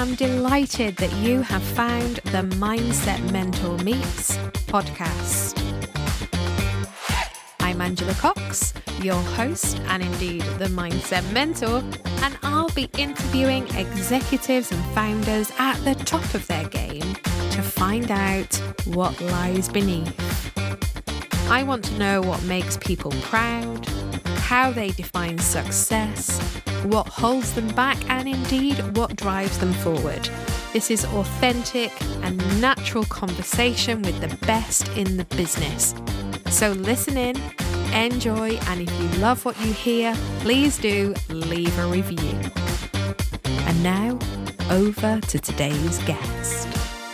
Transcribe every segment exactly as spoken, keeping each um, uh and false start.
am delighted that you have found the Mindset Mentor Meets podcast. I'm Angela Cox, your host and indeed the Mindset Mentor, and I'll be interviewing executives and founders at the top of their game to find out what lies beneath. I want to know what makes people proud, how they define success, what holds them back, and indeed what drives them forward. This is authentic and natural conversation with the best in the business. So listen in, enjoy, and if you love what you hear, please do leave a review. And now, over to today's guest.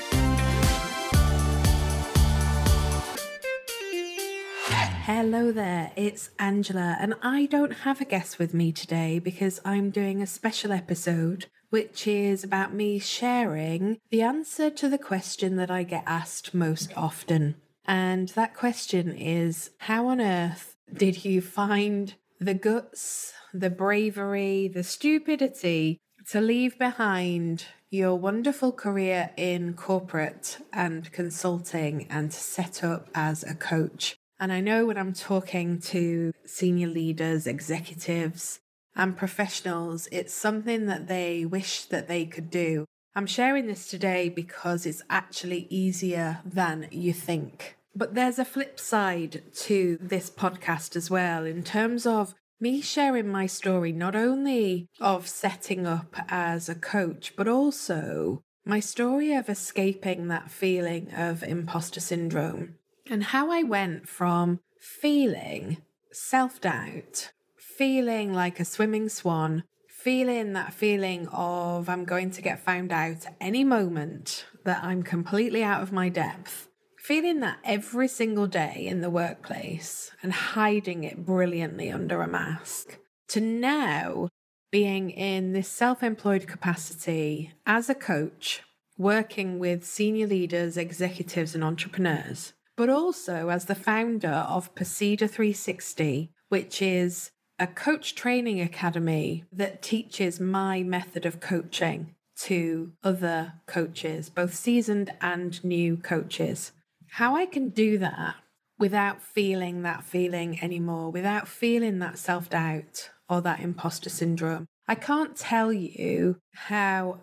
Hello there, it's Angela, and I don't have a guest with me today because I'm doing a special episode which is about me sharing the answer to the question that I get asked most often. And that question is, how on earth did you find the guts, the bravery, the stupidity to leave behind your wonderful career in corporate and consulting and to set up as a coach? And I know when I'm talking to senior leaders, executives, and professionals, it's something that they wish that they could do. I'm sharing this today because it's actually easier than you think. But there's a flip side to this podcast as well, in terms of me sharing my story, not only of setting up as a coach, but also my story of escaping that feeling of imposter syndrome. And how I went from feeling self-doubt, feeling like a swimming swan, feeling that feeling of I'm going to get found out any moment, that I'm completely out of my depth, feeling that every single day in the workplace and hiding it brilliantly under a mask, to now being in this self-employed capacity as a coach, working with senior leaders, executives and entrepreneurs, but also as the founder of Poseda three sixty, which is a coach training academy that teaches my method of coaching to other coaches, both seasoned and new coaches. How I can do that without feeling that feeling anymore, without feeling that self-doubt or that imposter syndrome. I can't tell you how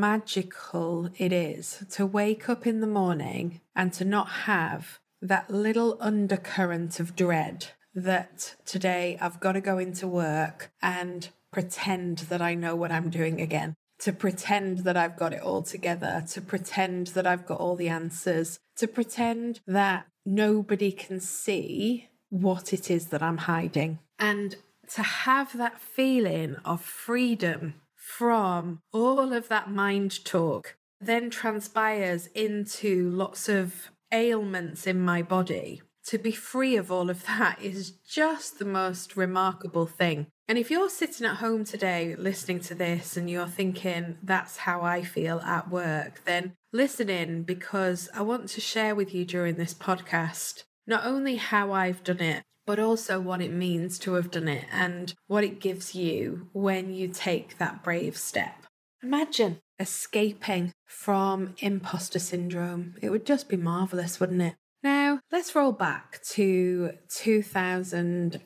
magical it is to wake up in the morning and to not have that little undercurrent of dread that today I've got to go into work and pretend that I know what I'm doing again, to pretend that I've got it all together, to pretend that I've got all the answers, to pretend that nobody can see what it is that I'm hiding. And to have that feeling of freedom from all of that mind talk then transpires into lots of ailments in my body. To be free of all of that is just the most remarkable thing. And if you're sitting at home today listening to this and you're thinking, that's how I feel at work, then listen in, because I want to share with you during this podcast not only how I've done it, but also what it means to have done it and what it gives you when you take that brave step. Imagine escaping from imposter syndrome. It would just be marvelous, wouldn't it? Now, let's roll back to two thousand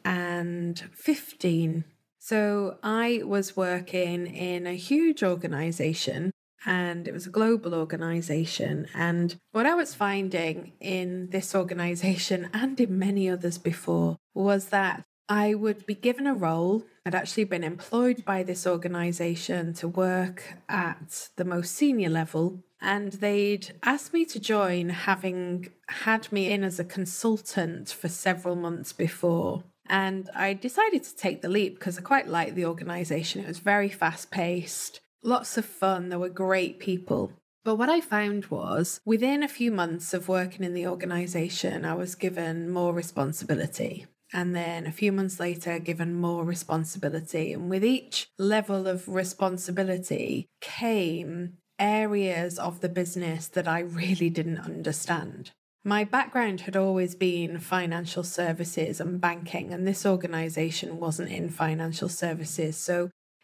fifteen. So I was working in a huge organization, and it was a global organization. And what I was finding in this organization and in many others before was that I would be given a role. I'd actually been employed by this organization to work at the most senior level, and they'd asked me to join, having had me in as a consultant for several months before. And I decided to take the leap because I quite liked the organization. It was very fast-paced, lots of fun, there were great people. But what I found was, within a few months of working in the organization, I was given more responsibility. And then a few months later, given more responsibility. And with each level of responsibility came areas of the business that I really didn't understand. My background had always been financial services and banking, and this organisation wasn't in financial services. So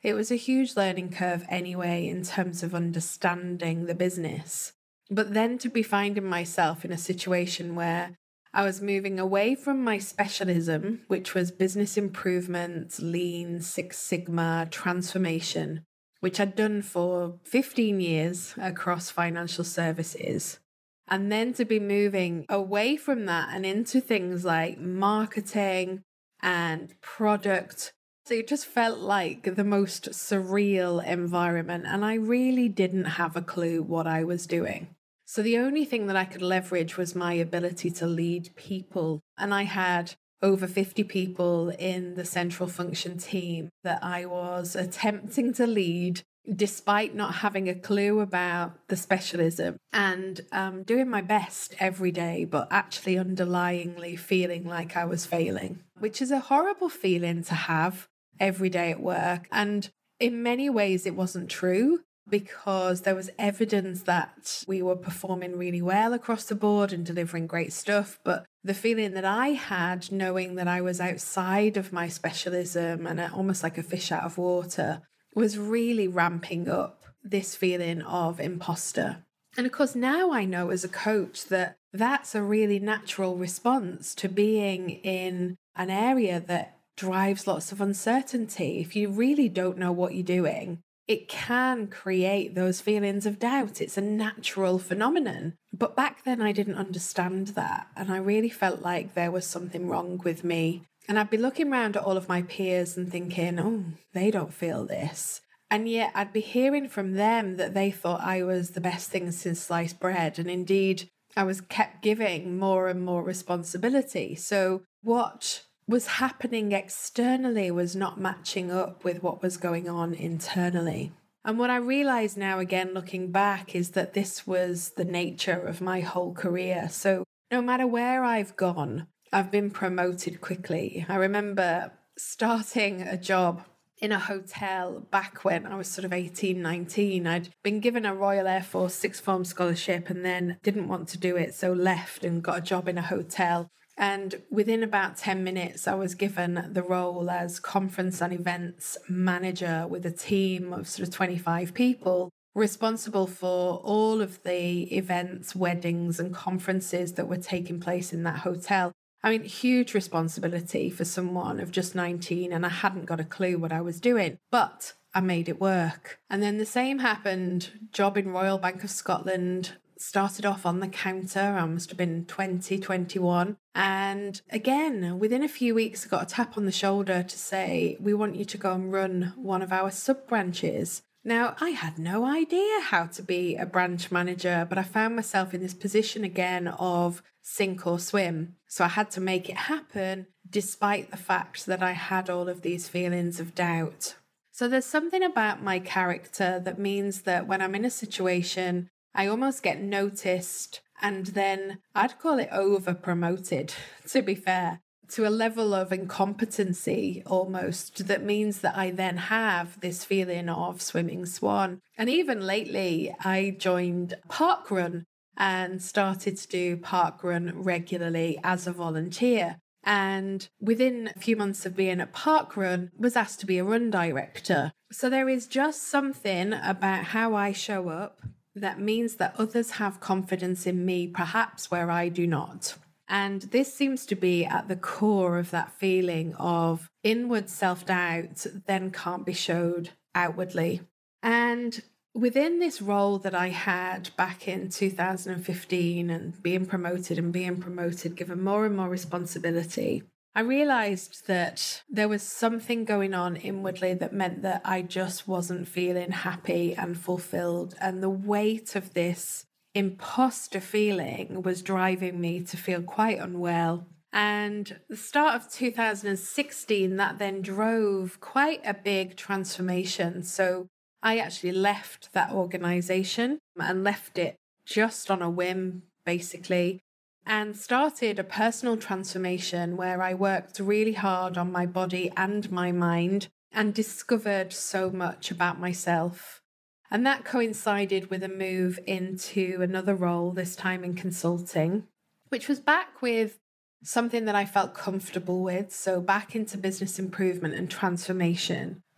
it was a huge learning curve anyway in terms of understanding the business. But then to be finding myself in a situation where I was moving away from my specialism, which was business improvement, lean, Six Sigma, transformation, which I'd done for fifteen years across financial services. And then to be moving away from that and into things like marketing and product. So it just felt like the most surreal environment. And I really didn't have a clue what I was doing. So the only thing that I could leverage was my ability to lead people. And I had over fifty people in the central function team that I was attempting to lead despite not having a clue about the specialism, and um, doing my best every day, but actually underlyingly feeling like I was failing, which is a horrible feeling to have every day at work. And in many ways, it wasn't true, because there was evidence that we were performing really well across the board and delivering great stuff. But the feeling that I had, knowing that I was outside of my specialism and almost like a fish out of water, was really ramping up this feeling of imposter. And of course, now I know as a coach that that's a really natural response to being in an area that drives lots of uncertainty. If you really don't know what you're doing, it can create those feelings of doubt. It's a natural phenomenon. But back then I didn't understand that. And I really felt like there was something wrong with me. And I'd be looking around at all of my peers and thinking, oh, they don't feel this. And yet I'd be hearing from them that they thought I was the best thing since sliced bread. And indeed, I was kept giving more and more responsibility. So what was happening externally was not matching up with what was going on internally. And what I realize now, again, looking back, is that this was the nature of my whole career. So no matter where I've gone, I've been promoted quickly. I remember starting a job in a hotel back when I was sort of eighteen, nineteen. I'd been given a Royal Air Force sixth form scholarship and then didn't want to do it, so left and got a job in a hotel. And within about ten minutes, I was given the role as conference and events manager with a team of sort of twenty-five people, responsible for all of the events, weddings and conferences that were taking place in that hotel. I mean, huge responsibility for someone of just nineteen, and I hadn't got a clue what I was doing, but I made it work. And then the same happened, job in Royal Bank of Scotland, started off on the counter. I must have been twenty, twenty-one. And again, within a few weeks, I got a tap on the shoulder to say, we want you to go and run one of our sub-branches. Now, I had no idea how to be a branch manager, but I found myself in this position again of sink or swim. So I had to make it happen despite the fact that I had all of these feelings of doubt. So there's something about my character that means that when I'm in a situation, I almost get noticed and then I'd call it over promoted, to be fair, to a level of incompetency almost that means that I then have this feeling of swimming swan. And even lately, I joined Parkrun and started to do Parkrun regularly as a volunteer. And within a few months of being at Parkrun, was asked to be a run director. So there is just something about how I show up that means that others have confidence in me, perhaps where I do not. And this seems to be at the core of that feeling of inward self-doubt then can't be showed outwardly. And within this role that I had back in two thousand fifteen and being promoted and being promoted, given more and more responsibility, I realized that there was something going on inwardly that meant that I just wasn't feeling happy and fulfilled. And the weight of this imposter feeling was driving me to feel quite unwell. And the start of two thousand sixteen, that then drove quite a big transformation. So I actually left that organization and left it just on a whim, basically, and started a personal transformation where I worked really hard on my body and my mind and discovered so much about myself. And that coincided with a move into another role, this time in consulting, which was back with something that I felt comfortable with. So back into business improvement and transformation, but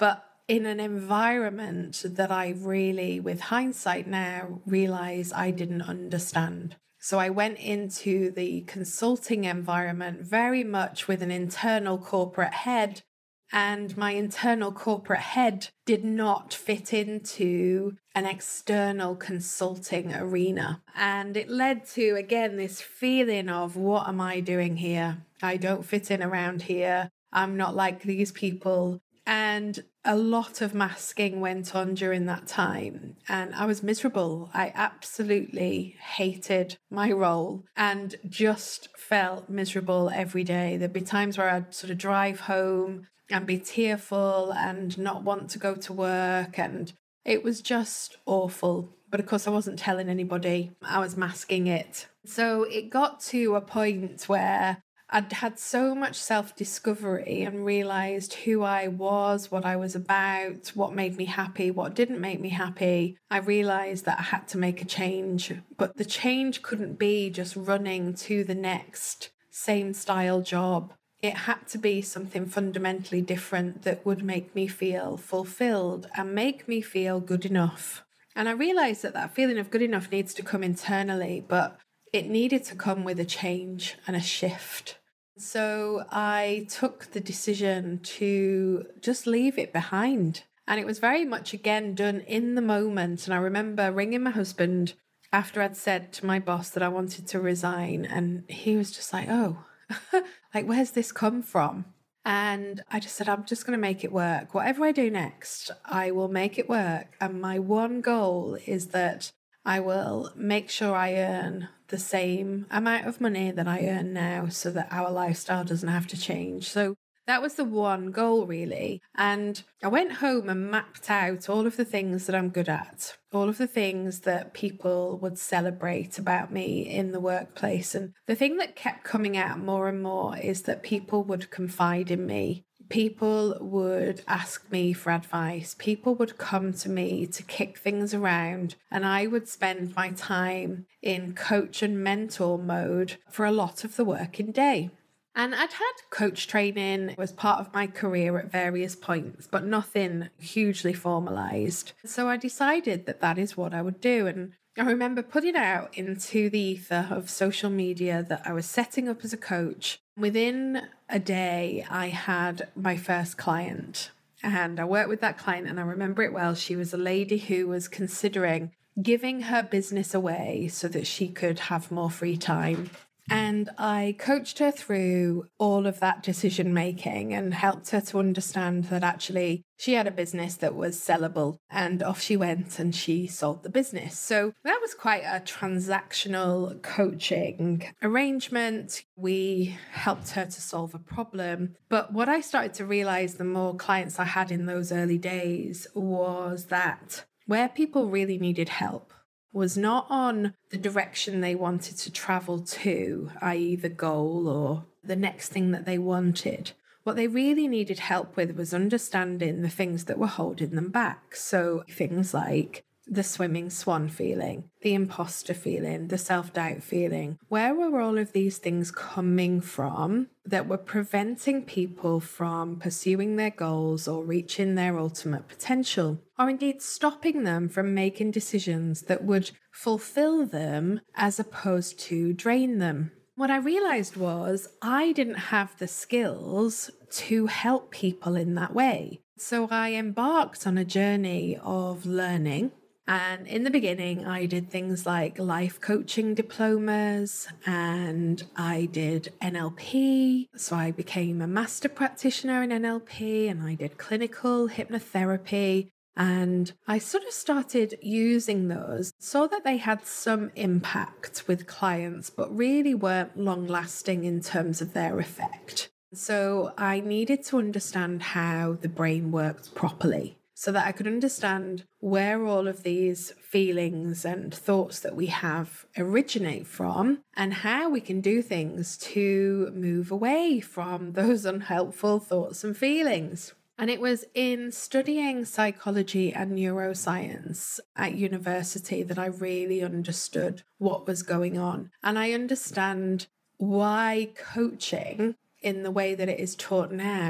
in an environment that I really, with hindsight now, realize I didn't understand. So I went into the consulting environment very much with an internal corporate head, and my internal corporate head did not fit into an external consulting arena. And it led to, again, this feeling of, what am I doing here? I don't fit in around here. I'm not like these people. And a lot of masking went on during that time. And I was miserable. I absolutely hated my role and just felt miserable every day. There'd be times where I'd sort of drive home and be tearful and not want to go to work. And it was just awful. But of course, I wasn't telling anybody. I was masking it. So it got to a point where I'd had so much self-discovery and realised who I was, what I was about, what made me happy, what didn't make me happy. I realised that I had to make a change. But the change couldn't be just running to the next same style job. It had to be something fundamentally different that would make me feel fulfilled and make me feel good enough. And I realised that that feeling of good enough needs to come internally, but it needed to come with a change and a shift. So I took the decision to just leave it behind. And it was very much, again, done in the moment. And I remember ringing my husband after I'd said to my boss that I wanted to resign. And he was just like, oh, like, where's this come from? And I just said, I'm just going to make it work. Whatever I do next, I will make it work. And my one goal is that I will make sure I earn the same amount of money that I earn now so that our lifestyle doesn't have to change. So that was the one goal, really. And I went home and mapped out all of the things that I'm good at, all of the things that people would celebrate about me in the workplace. And the thing that kept coming out more and more is that people would confide in me. People would ask me for advice. People would come to me to kick things around, and I would spend my time in coach and mentor mode for a lot of the working day. And I'd had coach training as part of my career at various points, but nothing hugely formalized. So I decided that that is what I would do. And I remember putting out into the ether of social media that I was setting up as a coach. Within a day, I had my first client, and I worked with that client, and I remember it well. She was a lady who was considering giving her business away so that she could have more free time. And I coached her through all of that decision making and helped her to understand that actually she had a business that was sellable, and off she went and she sold the business. So that was quite a transactional coaching arrangement. We helped her to solve a problem. But what I started to realize the more clients I had in those early days was that where people really needed help was not on the direction they wanted to travel to, that is the goal or the next thing that they wanted. What they really needed help with was understanding the things that were holding them back. So things like the swimming swan feeling, the imposter feeling, the self-doubt feeling. Where were all of these things coming from that were preventing people from pursuing their goals or reaching their ultimate potential, or indeed stopping them from making decisions that would fulfill them as opposed to drain them? What I realized was I didn't have the skills to help people in that way. So I embarked on a journey of learning. And in the beginning, I did things like life coaching diplomas, and I did N L P. So I became a master practitioner in N L P, and I did clinical hypnotherapy. And I sort of started using those, saw that they had some impact with clients, but really weren't long lasting in terms of their effect. So I needed to understand how the brain worked properly, so that I could understand where all of these feelings and thoughts that we have originate from, and how we can do things to move away from those unhelpful thoughts and feelings. And it was in studying psychology and neuroscience at university that I really understood what was going on. And I understand why coaching in the way that it is taught now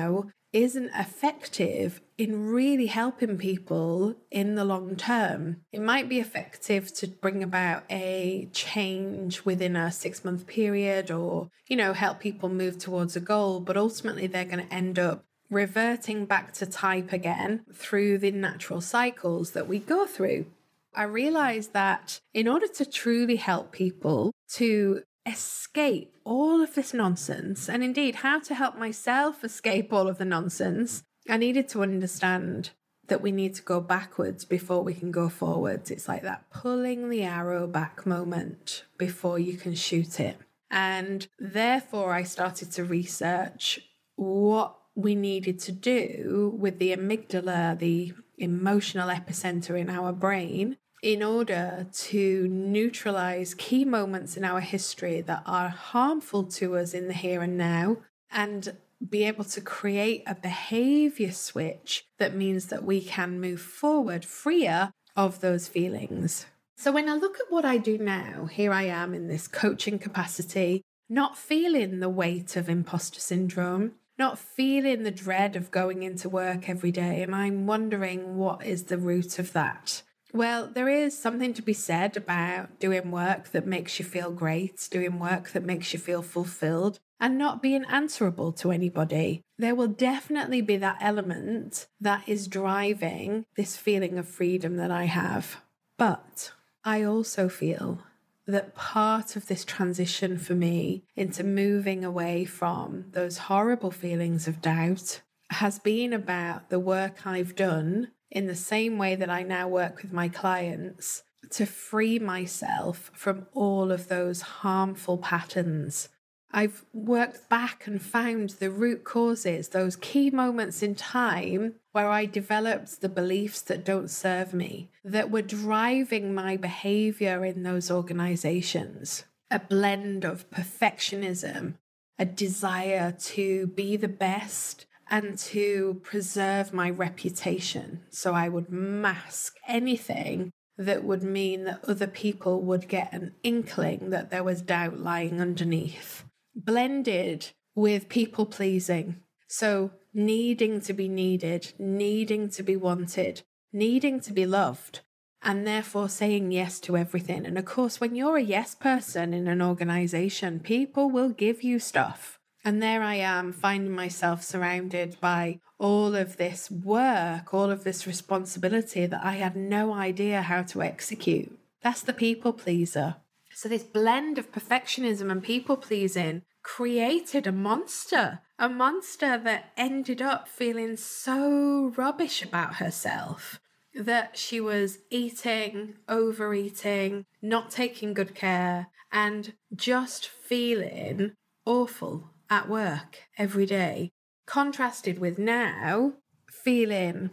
isn't effective in really helping people in the long term. It might be effective to bring about a change within a six month period or, you know, help people move towards a goal, but ultimately they're going to end up reverting back to type again through the natural cycles that we go through. I realized that in order to truly help people to escape all of this nonsense, and indeed how to help myself escape all of the nonsense, I needed to understand that we need to go backwards before we can go forwards. It's like that pulling the arrow back moment before you can shoot it. And therefore, I started to research what we needed to do with the amygdala, the emotional epicenter in our brain, in order to neutralize key moments in our history that are harmful to us in the here and now, and be able to create a behavior switch that means that we can move forward freer of those feelings. So when I look at what I do now, here I am in this coaching capacity, not feeling the weight of imposter syndrome, not feeling the dread of going into work every day, and I'm wondering what is the root of that. Well, there is something to be said about doing work that makes you feel great, doing work that makes you feel fulfilled, and not being answerable to anybody. There will definitely be that element that is driving this feeling of freedom that I have. But I also feel that part of this transition for me into moving away from those horrible feelings of doubt has been about the work I've done in the same way that I now work with my clients to free myself from all of those harmful patterns. I've worked back and found the root causes, those key moments in time where I developed the beliefs that don't serve me, that were driving my behavior in those organizations. A blend of perfectionism, a desire to be the best, and to preserve my reputation. So I would mask anything that would mean that other people would get an inkling that there was doubt lying underneath. Blended with people pleasing. So needing to be needed, needing to be wanted, needing to be loved, and therefore saying yes to everything. And of course, when you're a yes person in an organization, people will give you stuff. And there I am finding myself surrounded by all of this work, all of this responsibility that I had no idea how to execute. That's the people pleaser. So this blend of perfectionism and people pleasing created a monster, a monster that ended up feeling so rubbish about herself that she was eating, overeating, not taking good care, and just feeling awful at work every day, contrasted with now feeling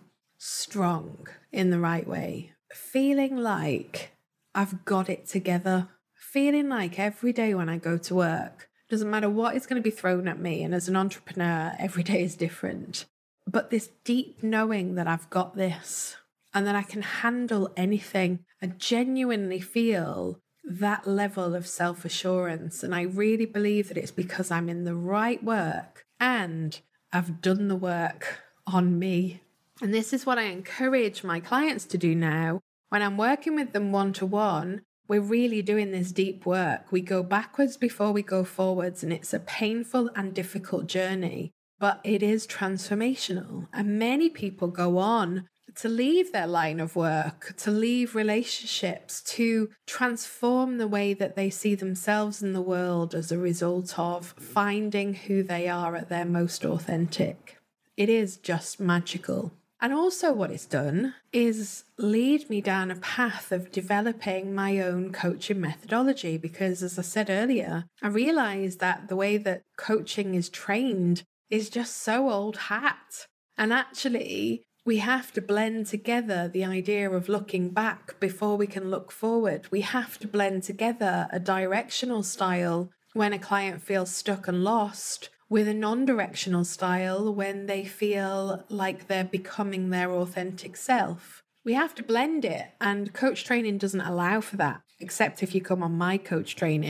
strong in the right way, feeling like I've got it together, feeling like every day when I go to work, doesn't matter what is going to be thrown at me, and as an entrepreneur, every day is different, but this deep knowing that I've got this and that I can handle anything. I genuinely feel that level of self-assurance. And I really believe that it's because I'm in the right work and I've done the work on me. And this is what I encourage my clients to do now. When I'm working with them one-to-one, we're really doing this deep work. We go backwards before we go forwards, and it's a painful and difficult journey, but it is transformational. And many people go on to leave their line of work, to leave relationships, to transform the way that they see themselves in the world as a result of finding who they are at their most authentic. It is just magical. And also what it's done is lead me down a path of developing my own coaching methodology, because as I said earlier, I realized that the way that coaching is trained is just so old hat. And actually, we have to blend together the idea of looking back before we can look forward. We have to blend together a directional style when a client feels stuck and lost with a non-directional style when they feel like they're becoming their authentic self. We have to blend it, and coach training doesn't allow for that, except if you come on my coach training.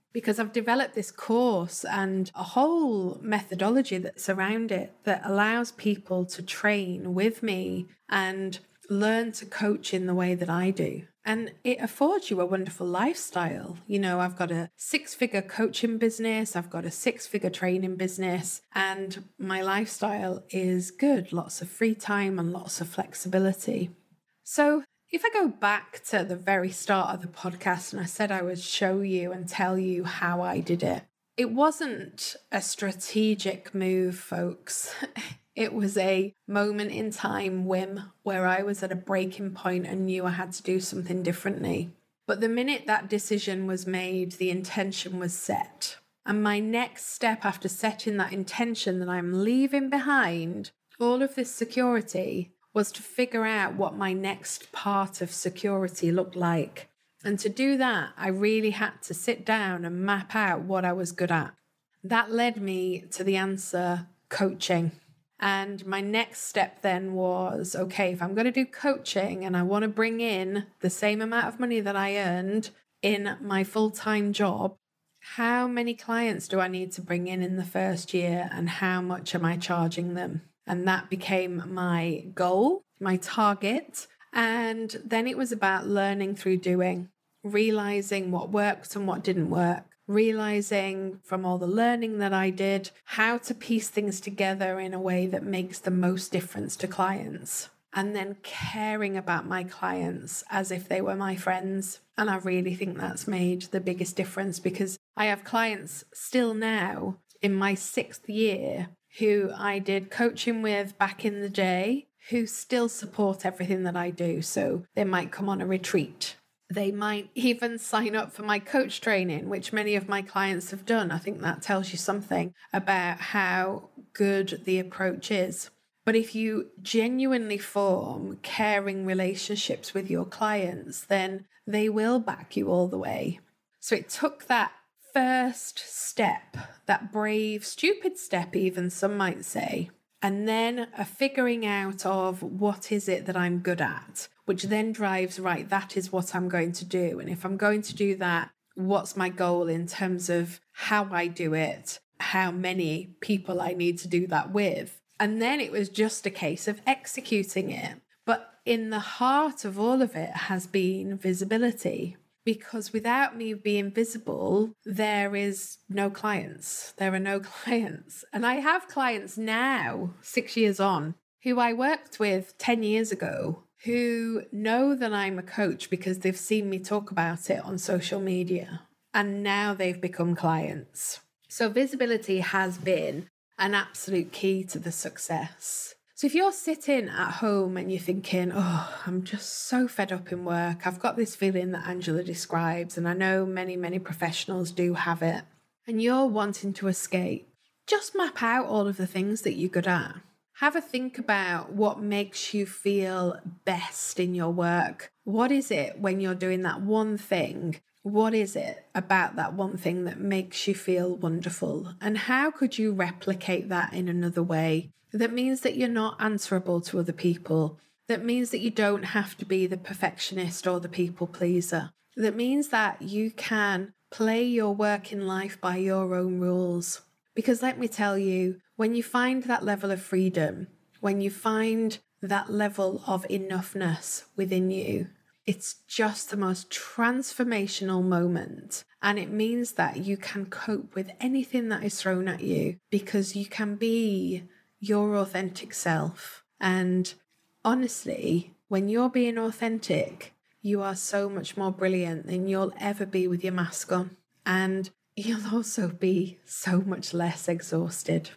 because I've developed this course and a whole methodology that's around it that allows people to train with me and learn to coach in the way that I do. And it affords you a wonderful lifestyle. You know, I've got a six-figure coaching business, I've got a six-figure training business, and my lifestyle is good. Lots of free time and lots of flexibility. So if I go back to the very start of the podcast and I said I would show you and tell you how I did it, it wasn't a strategic move, folks. It was a moment in time whim where I was at a breaking point and knew I had to do something differently. But the minute that decision was made, the intention was set. And my next step after setting that intention that I'm leaving behind all of this security was to figure out what my next part of security looked like. And to do that, I really had to sit down and map out what I was good at. That led me to the answer, coaching. And my next step then was, okay, if I'm going to do coaching and I want to bring in the same amount of money that I earned in my full-time job, how many clients do I need to bring in in the first year and how much am I charging them? And that became my goal, my target. And then it was about learning through doing, realizing what worked and what didn't work, realizing from all the learning that I did, how to piece things together in a way that makes the most difference to clients. And then caring about my clients as if they were my friends. And I really think that's made the biggest difference because I have clients still now in my sixth year who I did coaching with back in the day, who still support everything that I do. So they might come on a retreat. They might even sign up for my coach training, which many of my clients have done. I think that tells you something about how good the approach is. But if you genuinely form caring relationships with your clients, then they will back you all the way. So it took that first step, that brave, stupid step even, some might say, and then a figuring out of what is it that I'm good at, which then drives, right, that is what I'm going to do. And if I'm going to do that, what's my goal in terms of how I do it, how many people I need to do that with? And then it was just a case of executing it. But in the heart of all of it has been visibility. Because without me being visible, there is no clients. There are no clients. And I have clients now, six years on, who I worked with ten years ago, who know that I'm a coach because they've seen me talk about it on social media. And now they've become clients. So visibility has been an absolute key to the success. So if you're sitting at home and you're thinking, oh, I'm just so fed up in work, I've got this feeling that Angela describes, and I know many, many professionals do have it, and you're wanting to escape, just map out all of the things that you're good at. Have a think about what makes you feel best in your work. What is it when you're doing that one thing? What is it about that one thing that makes you feel wonderful? And how could you replicate that in another way? That means that you're not answerable to other people. That means that you don't have to be the perfectionist or the people pleaser. That means that you can play your work in life by your own rules. Because let me tell you, when you find that level of freedom, when you find that level of enoughness within you, it's just the most transformational moment. And it means that you can cope with anything that is thrown at you because you can be your authentic self. And honestly, when you're being authentic, you are so much more brilliant than you'll ever be with your mask on. And you'll also be so much less exhausted.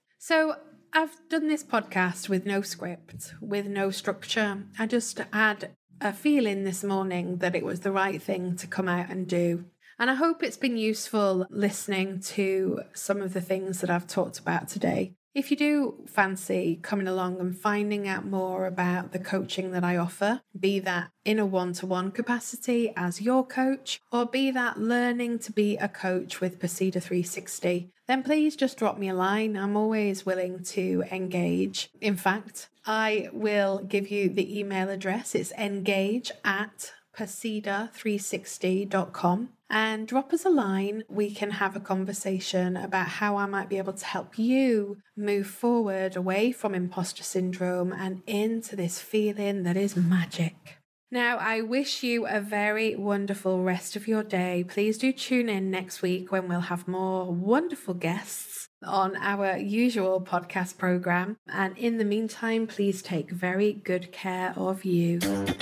So I've done this podcast with no script, with no structure. I just had a feeling this morning that it was the right thing to come out and do. And I hope it's been useful listening to some of the things that I've talked about today. If you do fancy coming along and finding out more about the coaching that I offer, be that in a one-to-one capacity as your coach, or be that learning to be a coach with Pasida three sixty, then please just drop me a line. I'm always willing to engage. In fact, I will give you the email address. It's engage at pasida three sixty dot com. and drop us a line. We can have a conversation about how I might be able to help you move forward away from imposter syndrome and into this feeling that is magic. Now, I wish you a very wonderful rest of your day. Please do tune in next week when we'll have more wonderful guests on our usual podcast program. And in the meantime, please take very good care of you.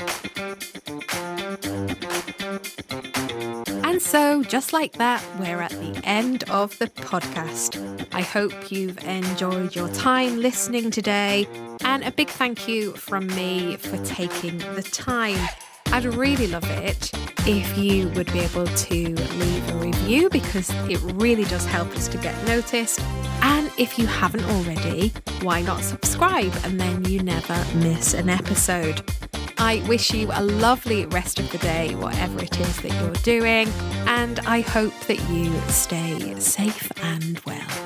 And so, just like that, we're at the end of the podcast. I hope you've enjoyed your time listening today, and a big thank you from me for taking the time. I'd really love it if you would be able to leave a review, because it really does help us to get noticed. And if you haven't already, why not subscribe, and then you never miss an episode. I wish you a lovely rest of the day, whatever it is that you're doing, and I hope that you stay safe and well.